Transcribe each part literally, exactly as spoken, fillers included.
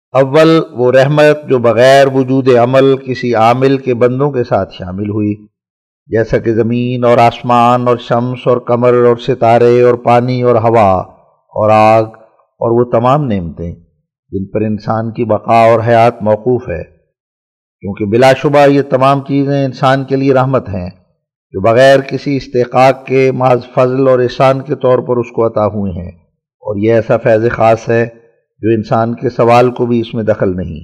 اول وہ رحمت جو بغیر وجود عمل کسی عامل کے بندوں کے ساتھ شامل ہوئی، جیسا کہ زمین اور آسمان اور شمس اور قمر اور ستارے اور پانی اور ہوا اور آگ اور وہ تمام نعمتیں جن پر انسان کی بقا اور حیات موقوف ہے، کیونکہ بلا شبہ یہ تمام چیزیں انسان کے لیے رحمت ہیں جو بغیر کسی استحقاق کے محض فضل اور احسان کے طور پر اس کو عطا ہوئے ہیں، اور یہ ایسا فیض خاص ہے جو انسان کے سوال کو بھی اس میں دخل نہیں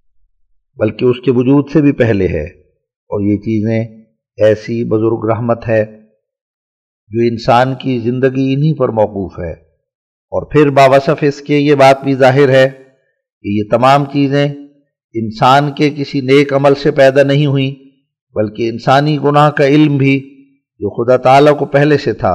بلکہ اس کے وجود سے بھی پہلے ہے، اور یہ چیزیں ایسی بزرگ رحمت ہے جو انسان کی زندگی انہی پر موقوف ہے۔ اور پھر باوصف اس کے یہ بات بھی ظاہر ہے کہ یہ تمام چیزیں انسان کے کسی نیک عمل سے پیدا نہیں ہوئیں بلکہ انسانی گناہ کا علم بھی جو خدا تعالیٰ کو پہلے سے تھا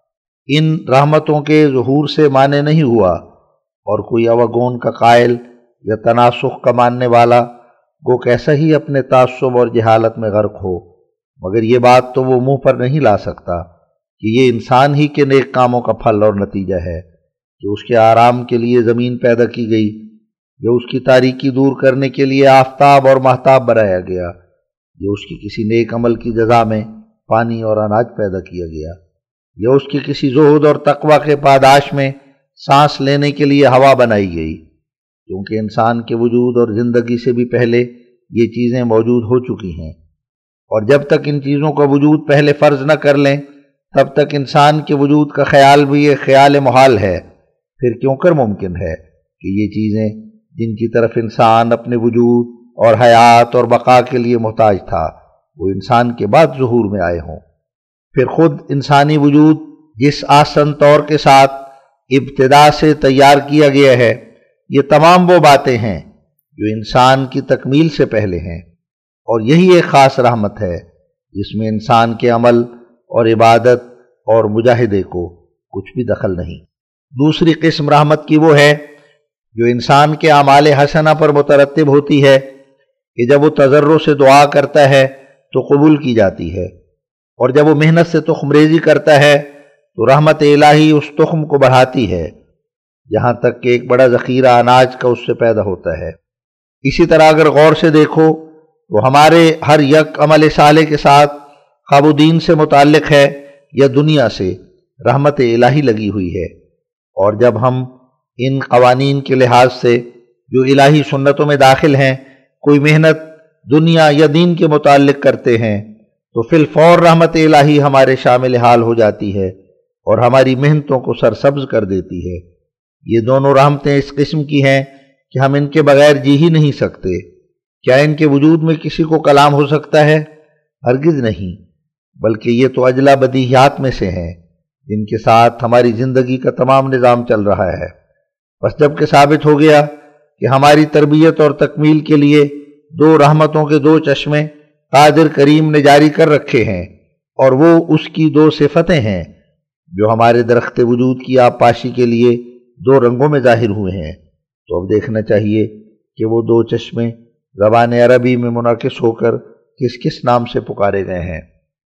ان رحمتوں کے ظہور سے مانے نہیں ہوا، اور کوئی اوگون کا قائل یا تناسخ کا ماننے والا گو کیسا ہی اپنے تعصب اور جہالت میں غرق ہو، مگر یہ بات تو وہ منہ پر نہیں لا سکتا کہ یہ انسان ہی کے نیک کاموں کا پھل اور نتیجہ ہے جو اس کے آرام کے لیے زمین پیدا کی گئی، جو اس کی تاریکی دور کرنے کے لیے آفتاب اور ماہتاب بنایا گیا، جو اس کی کسی نیک عمل کی جزا میں پانی اور اناج پیدا کیا گیا، یا اس کی کسی زہد اور تقوی کے پاداش میں سانس لینے کے لیے ہوا بنائی گئی، کیونکہ انسان کے وجود اور زندگی سے بھی پہلے یہ چیزیں موجود ہو چکی ہیں، اور جب تک ان چیزوں کا وجود پہلے فرض نہ کر لیں تب تک انسان کے وجود کا خیال بھی ایک خیال محال ہے۔ پھر کیوں کر ممکن ہے کہ یہ چیزیں جن کی طرف انسان اپنے وجود اور حیات اور بقا کے لیے محتاج تھا وہ انسان کے بعد ظہور میں آئے ہوں؟ پھر خود انسانی وجود جس آسن طور کے ساتھ ابتدا سے تیار کیا گیا ہے، یہ تمام وہ باتیں ہیں جو انسان کی تکمیل سے پہلے ہیں، اور یہی ایک خاص رحمت ہے جس میں انسان کے عمل اور عبادت اور مجاہدے کو کچھ بھی دخل نہیں۔ دوسری قسم رحمت کی وہ ہے جو انسان کے اعمال حسنہ پر مترتب ہوتی ہے کہ جب وہ تضرع سے دعا کرتا ہے تو قبول کی جاتی ہے، اور جب وہ محنت سے تخم ریزی کرتا ہے تو رحمت الہی اس تخم کو بڑھاتی ہے یہاں تک کہ ایک بڑا ذخیرہ اناج کا اس سے پیدا ہوتا ہے۔ اسی طرح اگر غور سے دیکھو تو ہمارے ہر یک عمل صالح کے ساتھ خواب و دین سے متعلق ہے یا دنیا سے رحمت الہی لگی ہوئی ہے، اور جب ہم ان قوانین کے لحاظ سے جو الہی سنتوں میں داخل ہیں کوئی محنت دنیا یا دین کے متعلق کرتے ہیں تو فی الفور رحمت الہی ہمارے شامل حال ہو جاتی ہے اور ہماری محنتوں کو سرسبز کر دیتی ہے۔ یہ دونوں رحمتیں اس قسم کی ہیں کہ ہم ان کے بغیر جی ہی نہیں سکتے۔ کیا ان کے وجود میں کسی کو کلام ہو سکتا ہے؟ ہرگز نہیں، بلکہ یہ تو اجلا بدیہیات میں سے ہیں جن کے ساتھ ہماری زندگی کا تمام نظام چل رہا ہے۔ بس جب کہ ثابت ہو گیا کہ ہماری تربیت اور تکمیل کے لیے دو رحمتوں کے دو چشمے قادر کریم نے جاری کر رکھے ہیں، اور وہ اس کی دو صفتیں ہیں جو ہمارے درخت وجود کی آبپاشی کے لیے دو رنگوں میں ظاہر ہوئے ہیں، تو اب دیکھنا چاہیے کہ وہ دو چشمے زبان عربی میں منعکس ہو کر کس کس نام سے پکارے گئے ہیں۔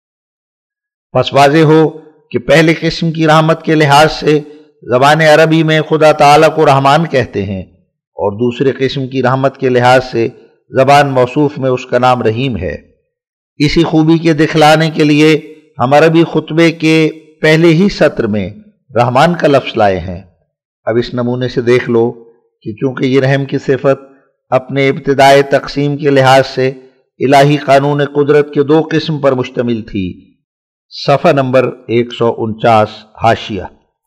پس واضح ہو کہ پہلے قسم کی رحمت کے لحاظ سے زبان عربی میں خدا تعالیٰ کو رحمان کہتے ہیں، اور دوسرے قسم کی رحمت کے لحاظ سے زبان موصوف میں اس کا نام رحیم ہے۔ اسی خوبی کے دکھلانے کے لیے ہم عربی خطبے کے پہلے ہی سطر میں رحمان کا لفظ لائے ہیں۔ اب اس نمونے سے دیکھ لو کہ چونکہ یہ رحم کی صفت اپنے ابتدائی تقسیم کے لحاظ سے الہی قانون قدرت کے دو قسم پر مشتمل تھی۔ صفحہ نمبر ایک سو انچاس حاشیہ۔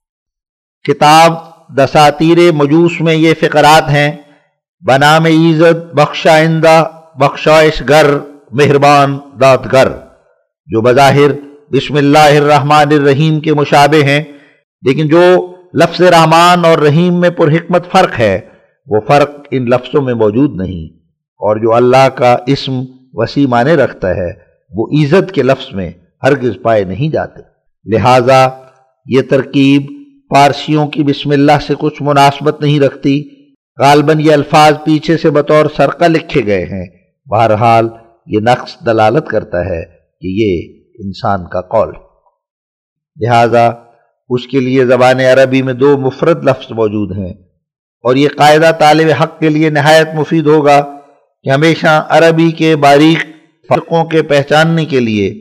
کتاب دساتیر مجوس میں یہ فقرات ہیں: بنام ایزد بخشائندہ، بخشائش گر، مہربان، دادگر، جو بظاہر بسم اللہ الرحمن الرحیم کے مشابہ ہیں، لیکن جو لفظ رحمان اور رحیم میں پرحکمت فرق ہے وہ فرق ان لفظوں میں موجود نہیں، اور جو اللہ کا اسم وسیع معنی رکھتا ہے وہ ایزد کے لفظ میں ہرگز پائے نہیں جاتے۔ لہذا یہ ترکیب پارسیوں کی بسم اللہ سے کچھ مناسبت نہیں رکھتی۔ غالباً یہ الفاظ پیچھے سے بطور سرقہ لکھے گئے ہیں۔ بہرحال یہ نقص دلالت کرتا ہے کہ یہ انسان کا قول، لہذا اس کے لیے زبان عربی میں دو مفرد لفظ موجود ہیں: اور یہ قاعدہ طالب حق کے لیے نہایت مفید ہوگا کہ ہمیشہ عربی کے باریک فرقوں کے پہچاننے کے لیے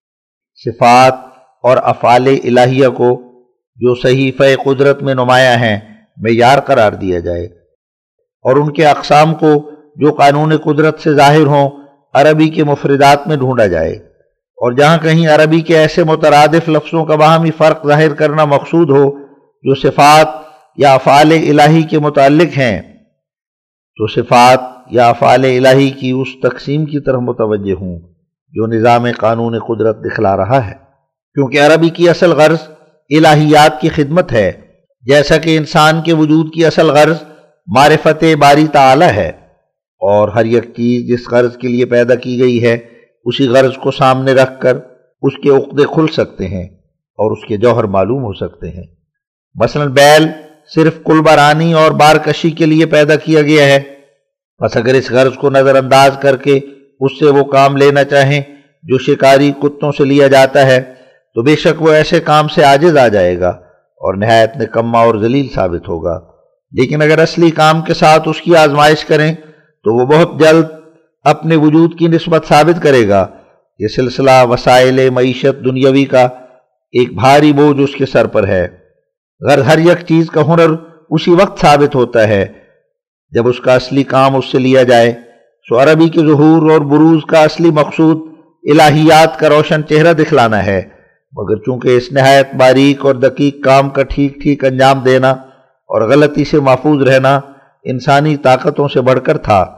صفات اور افعال الہیہ کو جو صحیفہ قدرت میں نمایاں ہیں معیار قرار دیا جائے، اور ان کے اقسام کو جو قانون قدرت سے ظاہر ہوں عربی کے مفردات میں ڈھونڈا جائے، اور جہاں کہیں عربی کے ایسے مترادف لفظوں کا باہمی فرق ظاہر کرنا مقصود ہو جو صفات یا افعال الہی کے متعلق ہیں، تو صفات یا افعال الہی کی اس تقسیم کی طرف متوجہ ہوں جو نظام قانون قدرت دکھلا رہا ہے، کیونکہ عربی کی اصل غرض الہیات کی خدمت ہے، جیسا کہ انسان کے وجود کی اصل غرض معرفت باری تعالی ہے، اور ہر ایک چیز جس غرض کے لیے پیدا کی گئی ہے اسی غرض کو سامنے رکھ کر اس کے عقدے کھل سکتے ہیں اور اس کے جوہر معلوم ہو سکتے ہیں۔ مثلا بیل صرف کل برانی اور بارکشی کے لیے پیدا کیا گیا ہے، بس اگر اس غرض کو نظر انداز کر کے اس سے وہ کام لینا چاہیں جو شکاری کتوں سے لیا جاتا ہے تو بے شک وہ ایسے کام سے عاجز آ جائے گا اور نہایت نکما اور ذلیل ثابت ہوگا، لیکن اگر اصلی کام کے ساتھ اس کی آزمائش کریں تو وہ بہت جلد اپنے وجود کی نسبت ثابت کرے گا۔ یہ سلسلہ وسائل معیشت دنیاوی کا ایک بھاری بوجھ اس کے سر پر ہے، غرض ہر یک چیز کا ہنر اسی وقت ثابت ہوتا ہے جب اس کا اصلی کام اس سے لیا جائے۔ سو عربی کے ظہور اور بروز کا اصلی مقصود الہیات کا روشن چہرہ دکھلانا ہے، مگر چونکہ اس نہایت باریک اور دقیق کام کا ٹھیک ٹھیک انجام دینا اور غلطی سے محفوظ رہنا انسانی طاقتوں سے بڑھ کر تھا،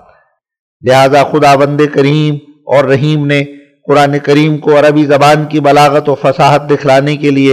لہذا خداوند کریم اور رحیم نے قرآن کریم کو عربی زبان کی بلاغت و فصاحت دکھلانے کے لیے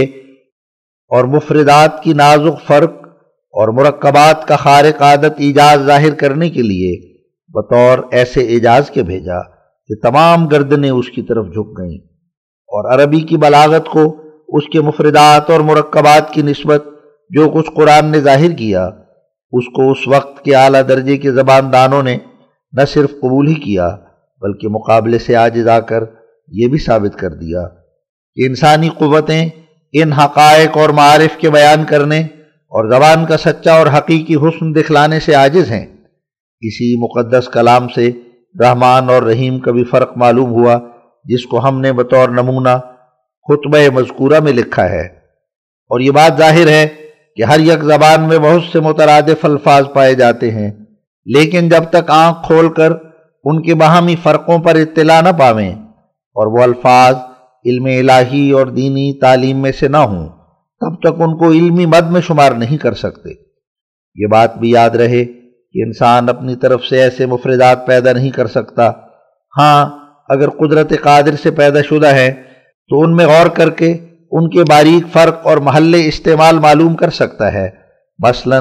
اور مفردات کی نازک فرق اور مرکبات کا خارق عادت ایجاز ظاہر کرنے کے لیے بطور ایسے اعجاز کے بھیجا کہ تمام گردنیں اس کی طرف جھک گئیں، اور عربی کی بلاغت کو اس کے مفردات اور مرکبات کی نسبت جو کچھ قرآن نے ظاہر کیا اس کو اس وقت کے اعلیٰ درجے کے زبان دانوں نے نہ صرف قبول ہی کیا بلکہ مقابلے سے عاجز آ کر یہ بھی ثابت کر دیا کہ انسانی قوتیں ان حقائق اور معارف کے بیان کرنے اور زبان کا سچا اور حقیقی حسن دکھلانے سے عاجز ہیں۔ اسی مقدس کلام سے رحمان اور رحیم کا بھی فرق معلوم ہوا جس کو ہم نے بطور نمونہ خطبہ مذکورہ میں لکھا ہے، اور یہ بات ظاہر ہے کہ ہر یک زبان میں بہت سے مترادف الفاظ پائے جاتے ہیں، لیکن جب تک آنکھ کھول کر ان کے باہمی فرقوں پر اطلاع نہ پاویں اور وہ الفاظ علم الہی اور دینی تعلیم میں سے نہ ہوں تب تک ان کو علمی مد میں شمار نہیں کر سکتے۔ یہ بات بھی یاد رہے کہ انسان اپنی طرف سے ایسے مفردات پیدا نہیں کر سکتا، ہاں اگر قدرت قادر سے پیدا شدہ ہے تو ان میں غور کر کے ان کے باریک فرق اور محل استعمال معلوم کر سکتا ہے۔ مثلا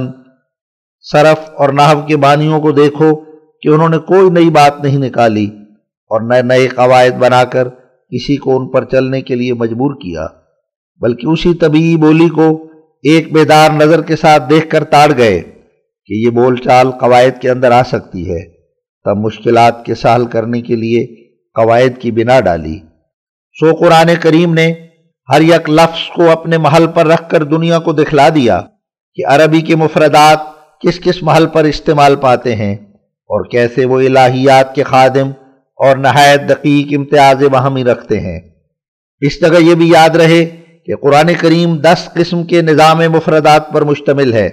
صرف اور نحو کے بانیوں کو دیکھو کہ انہوں نے کوئی نئی بات نہیں نکالی اور نئے نئے قواعد بنا کر کسی کو ان پر چلنے کے لیے مجبور کیا، بلکہ اسی طبیعی بولی کو ایک بیدار نظر کے ساتھ دیکھ کر تاڑ گئے کہ یہ بول چال قواعد کے اندر آ سکتی ہے، تب مشکلات کے سہل کرنے کے لیے قواعد کی بنا ڈالی۔ سو قرآن کریم نے ہر یک لفظ کو اپنے محل پر رکھ کر دنیا کو دکھلا دیا کہ عربی کے مفردات کس کس محل پر استعمال پاتے ہیں اور کیسے وہ الہیات کے خادم اور نہایت دقیق امتیاز باہمی رکھتے ہیں۔ اس جگہ یہ بھی یاد رہے کہ قرآن کریم دس قسم کے نظام مفردات پر مشتمل ہے۔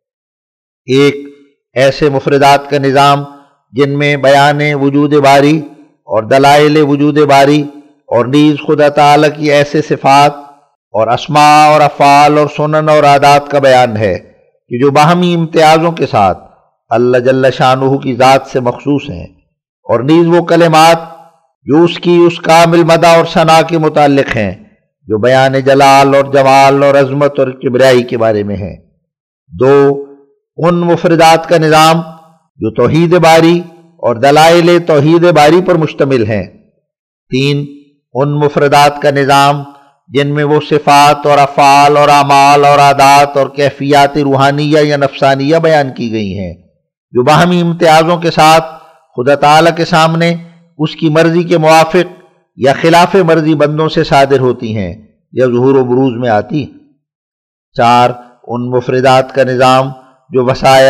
ایک ایسے مفردات کا نظام جن میں بیان وجود باری اور دلائل وجود باری اور نیز خدا تعالی کی ایسے صفات اور اسماء اور افعال اور سنن اور عادات کا بیان ہے کہ جو باہمی امتیازوں کے ساتھ اللہ جل شانہ کی ذات سے مخصوص ہیں، اور نیز وہ کلمات جو اس کی اس کامل مدح اور ثنا کے متعلق ہیں جو بیان جلال اور جمال اور عظمت اور کبریائی کے بارے میں ہیں۔ دو ان مفردات کا نظام جو توحید باری اور دلائل توحید باری پر مشتمل ہیں۔ تین ان مفردات کا نظام جن میں وہ صفات اور افعال اور اعمال اور عادات اور کیفیات روحانیہ یا نفسانیہ بیان کی گئی ہیں جو باہمی امتیازوں کے ساتھ خدا تعالی کے سامنے اس کی مرضی کے موافق یا خلاف مرضی بندوں سے صادر ہوتی ہیں یا ظہور و بروز میں آتی۔ چار ان مفردات کا نظام جو وصایا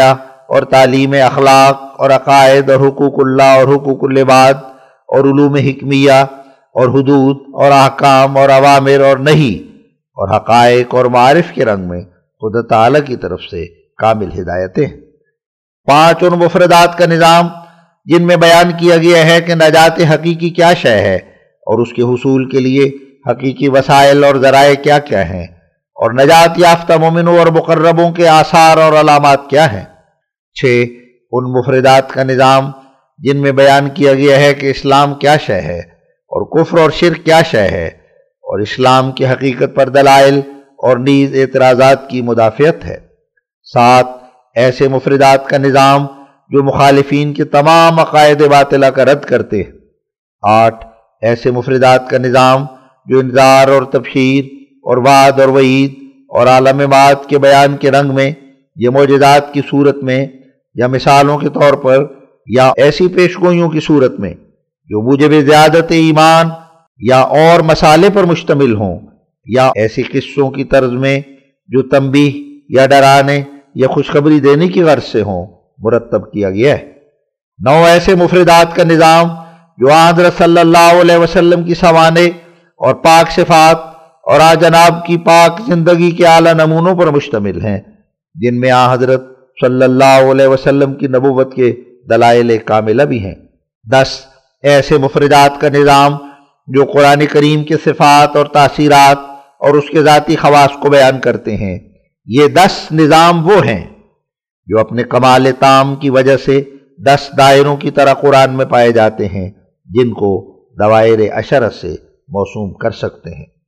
اور تعلیم اخلاق اور عقائد اور حقوق اللہ اور حقوق العباد اور علوم حکمیہ اور حدود اور احکام اور اوامر اور نہی اور حقائق اور معارف کے رنگ میں خدا تعالیٰ کی طرف سے کامل ہدایتیں ہیں۔ پانچ ان مفردات کا نظام جن میں بیان کیا گیا ہے کہ نجات حقیقی کیا شے ہے اور اس کے حصول کے لیے حقیقی وسائل اور ذرائع کیا کیا ہیں، اور نجات یافتہ مومنوں اور مقربوں کے آثار اور علامات کیا ہیں۔ چھ ان مفردات کا نظام جن میں بیان کیا گیا ہے کہ اسلام کیا شے ہے اور کفر اور شرک کیا شے ہے، اور اسلام کی حقیقت پر دلائل اور نیز اعتراضات کی مدافعت ہے۔ سات ایسے مفردات کا نظام جو مخالفین کے تمام عقائد باطلہ کا رد کرتے ہیں۔ آٹھ ایسے مفردات کا نظام جو انذار اور تبشیر اور وعد اور وعید اور عالم بعد کے بیان کے رنگ میں یا معجزات کی صورت میں یا مثالوں کے طور پر یا ایسی پیشگوئیوں کی صورت میں جو موجب زیادت ایمان یا اور مسالے پر مشتمل ہوں، یا ایسی قصوں کی طرز میں جو تنبیہ یا ڈرانے یا خوشخبری دینے کی غرض سے ہوں، مرتب کیا گیا ہے۔ نو ایسے مفردات کا نظام جو آن حضرت صلی اللہ علیہ وسلم کی سوانے اور پاک صفات اور آ جناب کی پاک زندگی کے اعلیٰ نمونوں پر مشتمل ہیں، جن میں آن حضرت صلی اللہ علیہ وسلم کی نبوت کے دلائل کاملہ بھی ہیں۔ دس ایسے مفردات کا نظام جو قرآن کریم کے صفات اور تاثیرات اور اس کے ذاتی خواص کو بیان کرتے ہیں۔ یہ دس نظام وہ ہیں جو اپنے کمال تام کی وجہ سے دس دائروں کی طرح قرآن میں پائے جاتے ہیں، جن کو دوائر عشرہ سے موسوم کر سکتے ہیں۔